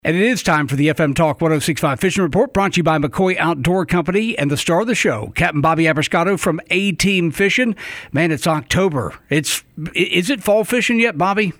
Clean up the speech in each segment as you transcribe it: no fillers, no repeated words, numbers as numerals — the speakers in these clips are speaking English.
And it is time for the FM Talk 1065 Fishing Report, brought to you by McCoy Outdoor Company and the star of the show, Captain Bobby Abrascato from A-Team Fishing. Man, it's October. Is it fall fishing yet, Bobby?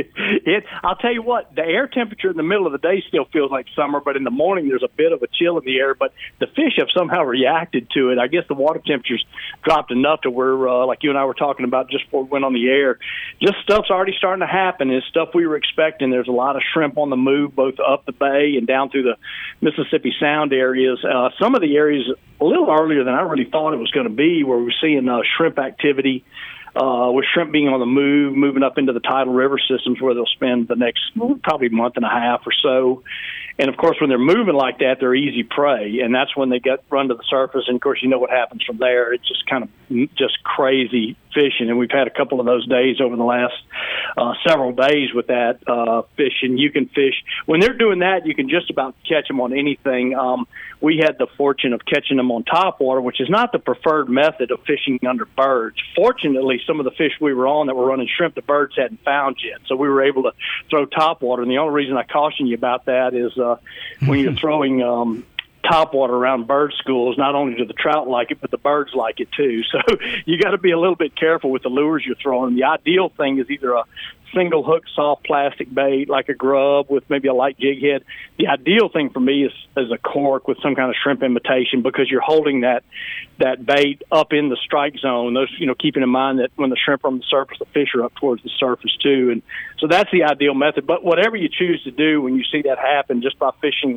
I'll tell you what, the air temperature in the middle of the day still feels like summer, but in the morning there's a bit of a chill in the air. But the fish have somehow reacted to it. I guess the water temperature's dropped enough to where, like you and I were talking about just before we went on the air, just stuff's already starting to happen. It's stuff we were expecting. There's a lot of shrimp on the move, both up the bay and down through the Mississippi Sound areas. Some of the areas a little earlier than I really thought it was going to be, where we're seeing shrimp activity. With shrimp being on the move, moving up into the tidal river systems where they'll spend the next probably month and a half or so. And, of course, when they're moving like that, they're easy prey, and that's when they run to the surface. And, of course, you know what happens from there. It's just kind of just crazy fishing, and we've had a couple of those days over the last several days with that fishing. You can fish. When they're doing that, you can just about catch them on anything. We had the fortune of catching them on topwater, which is not the preferred method of fishing under birds. Fortunately, some of the fish we were on that were running shrimp, the birds hadn't found yet, so we were able to throw topwater. And the only reason I caution you about that is when you're throwing topwater around bird schools, not only do the trout like it, but the birds like it too. So you got to be a little bit careful with the lures you're throwing. The ideal thing is either a single hook soft plastic bait like a grub with maybe a light jig head. The ideal thing for me is a cork with some kind of shrimp imitation, because you're holding that bait up in the strike zone. Those, keeping in mind that when the shrimp are on the surface, the fish are up towards the surface too. And so that's the ideal method. But whatever you choose to do when you see that happen, just by fishing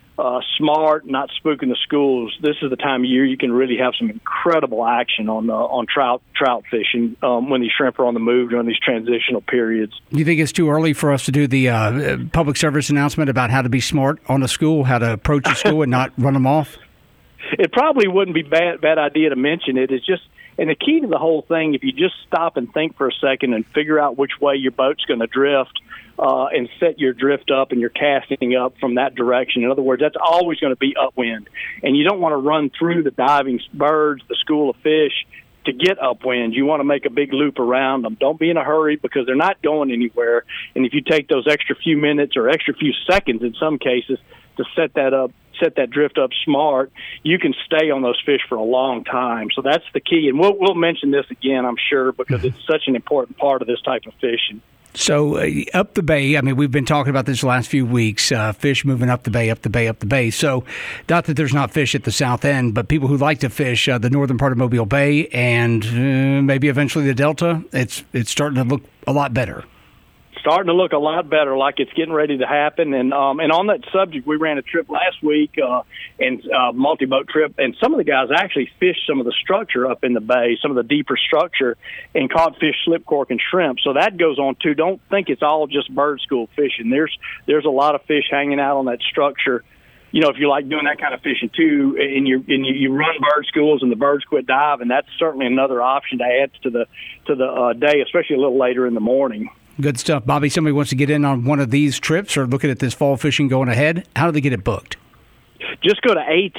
smart, not spooking the schools, this is the time of year you can really have some incredible action on trout fishing when these shrimp are on the move during these transitional periods. Do you think it's too early for us to do the public service announcement about how to be smart on a school, how to approach a school and not run them off? It probably wouldn't be bad idea to mention it. It's just, and the key to the whole thing, if you just stop and think for a second and figure out which way your boat's going to drift, and set your drift up and your casting up from that direction. In other words, that's always going to be upwind. And you don't want to run through the diving birds, the school of fish, to get upwind. You want to make a big loop around them. Don't be in a hurry, because they're not going anywhere. And if you take those extra few minutes or extra few seconds in some cases to set that drift up smart, you can stay on those fish for a long time. So that's the key. And we'll mention this again, I'm sure, because it's such an important part of this type of fishing. So up the bay, I mean, we've been talking about this the last few weeks, fish moving up the bay, up the bay, up the bay. So not that there's not fish at the south end, but people who like to fish the northern part of Mobile Bay and maybe eventually the Delta, it's starting to look a lot better. Starting to look a lot better, like it's getting ready to happen. And on that subject, we ran a trip last week, and multi-boat trip, and some of the guys actually fished some of the structure up in the bay, some of the deeper structure, and caught fish, slip cork, and shrimp. So that goes on too. Don't think it's all just bird school fishing. There's a lot of fish hanging out on that structure. If you like doing that kind of fishing too, and you run bird schools and the birds quit diving, that's certainly another option to add to the day, especially a little later in the morning. Good stuff. Bobby, somebody wants to get in on one of these trips or looking at this fall fishing going ahead, how do they get it booked? Just go to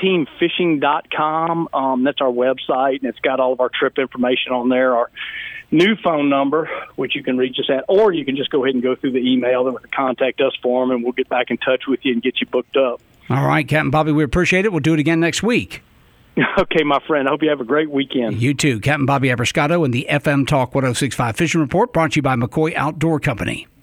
ateamfishing.com. That's our website, and it's got all of our trip information on there, our new phone number, which you can reach us at, or you can just go ahead and go through the email with the contact us form, and we'll get back in touch with you and get you booked up. All right, Captain Bobby, we appreciate it. We'll do it again next week. Okay, my friend. I hope you have a great weekend. You too. Captain Bobby Abrascato and the FM Talk 1065 Fishing Report, brought to you by McCoy Outdoor Company.